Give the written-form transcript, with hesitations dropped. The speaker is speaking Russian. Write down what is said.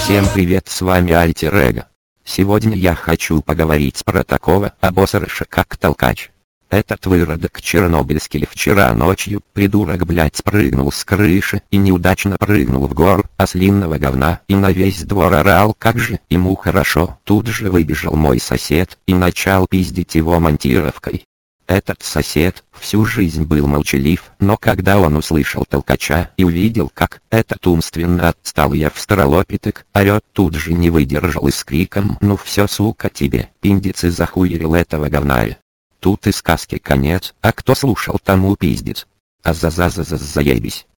Всем привет, с вами Альтер Эго. Сегодня я хочу поговорить про такого обосрыша как Толкач. Этот выродок чернобыльский вчера ночью, придурок блять, спрыгнул с крыши и неудачно прыгнул в гору ослинного говна и на весь двор орал, как же ему хорошо. Тут же выбежал мой сосед и начал пиздить его монтировкой. Этот сосед всю жизнь был молчалив, но когда он услышал Толкача и увидел, как этот умственно отсталый австралопитек орет, тут же не выдержал и с криком: «Ну все, сука, тебе, пиздец, и захуерил этого говная». Тут и сказки конец, а кто слушал, тому пиздец. А заебись.